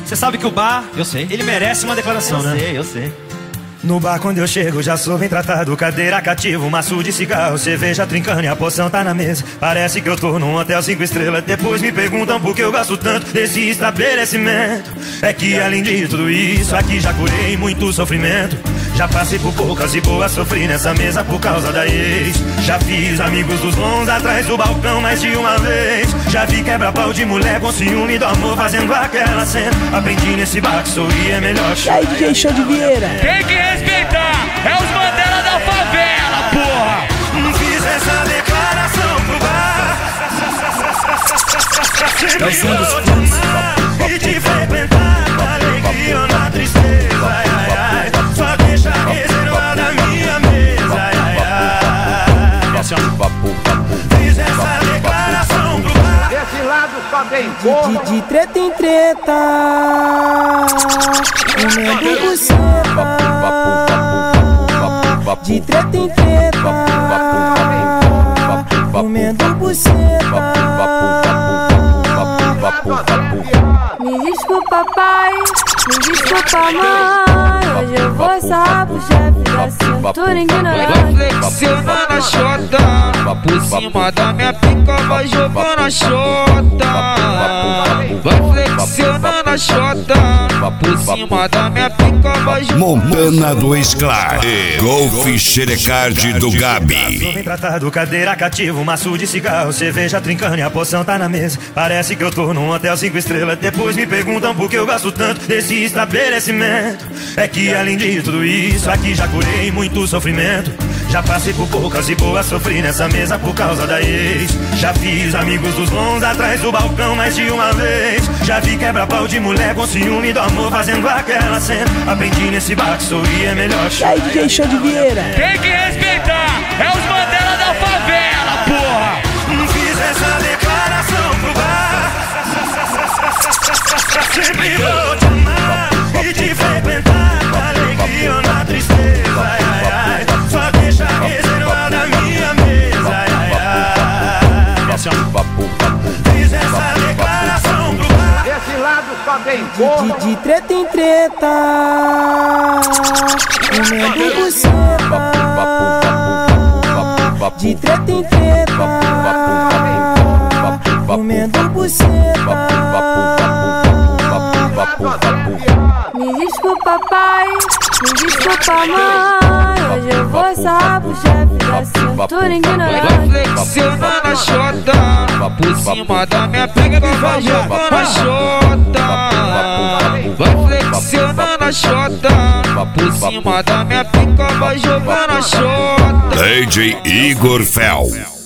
Você sabe que o bar, Eu sei. ele merece uma declaração, né? Eu sei. No bar quando eu chego já sou bem tratado. Cadeira cativa, maço de cigarro, cerveja trincando e a poção tá na mesa. Parece que eu tô num hotel 5 estrelas. Depois me perguntam por que eu gasto tanto desse estabelecimento. É que além de tudo isso, aqui já curei muito sofrimento. Já passei por poucas e boas, sofri nessa mesa por causa da ex. Já fiz amigos dos bons atrás do balcão mais de uma vez. Já vi quebra-pau de mulher com ciúme do amor fazendo aquela cena. Aprendi nesse bar que sorrir é melhor. E aí, DJ Show de Vieira? Tem que respeitar, é os Mandela da favela, porra! Fiz essa declaração pro bar. Sempre vou te amar e te frequentar na alegria ou na tristeza, ai, ai, ai. Só deixa reservada a minha mesa, ai, ai, ai. Fiz essa declaração pro bar. Desse lado só tem corno. De treta em treta, comendo buceta. De treta em treta, comendo buceta. Me desculpa, pai, me desculpa, mãe. Hoje eu vou só pro chefe da cintura ignorante. Vai flexionando a xota, por cima da minha pica vai jogando a xota. Vai flexionando a xota, por cima da minha pica vai jogando. Montana do Sklar e Golf Xerecard do Sou Gabi. bem tratado, cadeira cativa, maço de cigarro, cerveja trincando e a poção tá na mesa. Parece que eu tô num hotel 5 estrelas. Depois me perguntam por que eu gasto tanto desse estabelecimento. É que além de tudo isso, aqui já curei muito sofrimento. Já passei por poucas e boas, sofri nessa mesa por causa da ex. Já fiz amigos dos bons atrás do balcão mais de uma vez. Já vi quebra-pau de mulher com ciúme do amor fazendo aquela cena. Aprendi nesse bar que sorrir é melhor. E aí, DJ Show de Vieira? Tem que respeitar, é os Mandela da favela, porra! Fiz essa declaração pro bar. Sempre vou te amar e te frequentar na alegria ou na tristeza, ai, ai, ai. Só deixa reservada a minha mesa, ai, ai, ai. Fiz essa declaração pro bar. Desse lado só tem corno. De treta em treta, comendo buceta. De treta em treta, comendo buceta. Me desculpa, pai, me desculpa, mãe. Hoje eu vou só pro chefe da cintura ignorante. Vai flexionando a xota, por cima da minha pica vai jogando a xota. Vai flexionando a xota, por cima da minha pica vai jogando a xota. DJ Igor Fel.